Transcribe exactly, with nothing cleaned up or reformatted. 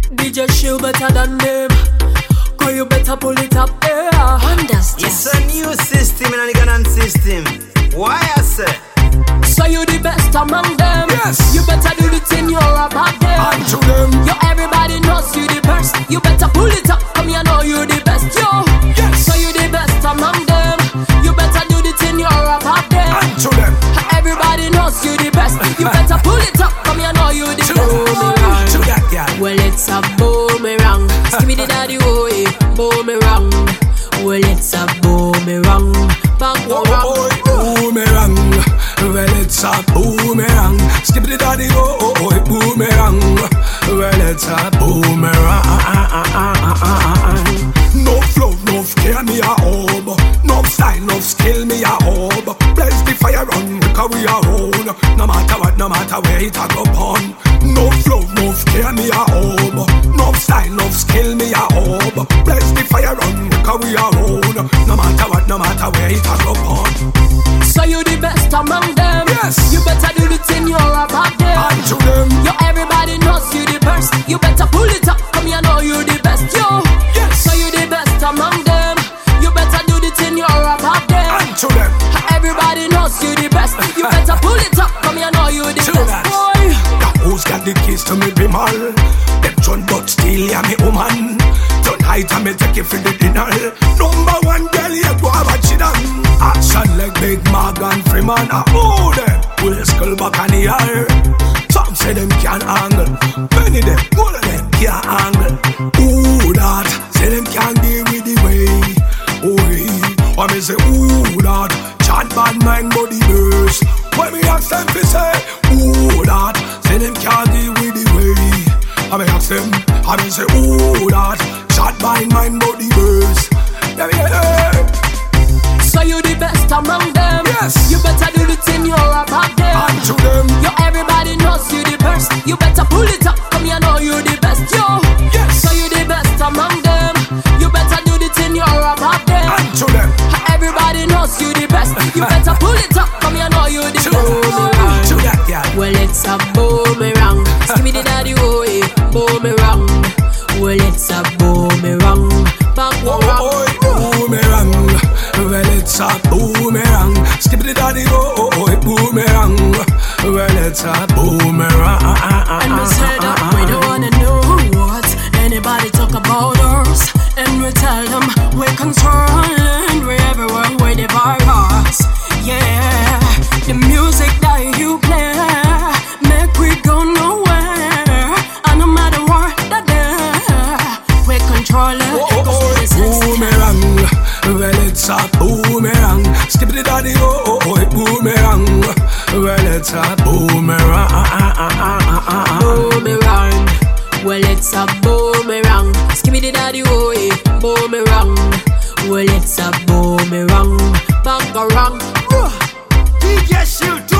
D J Shield better than them. Cause you better pull it up, yeah. Understand? It's a new system in the Ghana system. Why I say? So you the best among them. Yes. You better do the thing you're about them. And to them. Yo, everybody knows you the best. You better pull it up, come here, know you the best. Yo, Yes. so you the best among them. You better do the thing you're about them. And to them. Everybody knows you the best. You better pull it up, come here, know you the To best. that, to that, yeah. Well, it's a boomerang. Give me the daddy, oh, yeah, boomerang. Well, it's a boomerang. Bang, Oh, boomerang. oh, oh, boomerang. Well, it's a boomerang. Skip the daddy, oh, oh, oh, boomerang. Well, it's a boomerang. No flow, no scare me a hub. No style, no skill me a hub. Blaze the fire on, because we are own. No matter what, no matter where it a go on. No flow, no scare me a hub. No style, no skill me a hub. Blaze the fire on, because we are own. No matter what, no matter where it a go on. So you the best among them. Yes. You better do the thing you're about them. And to them. Yo, everybody knows you the best. You better pull it up, come here, know you the best. Yo, Yes. so you the best among them. You better do the thing you're about them. And to them. Everybody knows you the best. You better pull it up, come here, know you the To best. that. Boy, Now who's got the keys to me be mal? Them John but still ya me woman. Tonight I me take you for the dinner. Number one girl you go have a chin on. Action like Big Morgan Freeman. I owe them. We'll skull back on the air. Some say them can't angle. Many them, all of them can't angle. Ooh that, say them can't deal with the way. Oh yeah, I me say ooh that. Chat bad mind body burst. When me ask them to say ooh that, say them can't deal with the way. I me ask them, I me say ooh that. Chat bad mind body burst. Let me hear it. so you the best among them. Yes. You better do the thing you're about them. And to them. Yo, everybody knows you the best. You better pull it up, come here, know you the best. Yo, Yes. so you the best among them. You better do the thing you're about them. And to them. Everybody knows you the best. You better pull it up, come here, know you the To best. to that, yeah. Well, it's a boomerang. Give me the daddy, oh, yeah, boomerang. Well, it's a boomerang. Bang, Oh, boomerang. oh, boomerang. Well, it's a boomerang. Skip the daddy, oh, oh, oh, boomerang. Well, it's a boomerang. And we say that we don't wanna know what anybody talk about us. And we tell them we're controlling, we everywhere with the virus. Yeah, the music that you play make we go nowhere. And no matter what that day, we're controlling. Oh, oh, oh, boomerang. Well, it's a boomerang. Skip the daddy, oh, oh, oh, boomerang. Well, it's a boomerang. Boomerang. Well, it's a boomerang. Skibby the daddy, oh, yeah, boomerang. Well, it's a boomerang. Bangarang. D J Shield.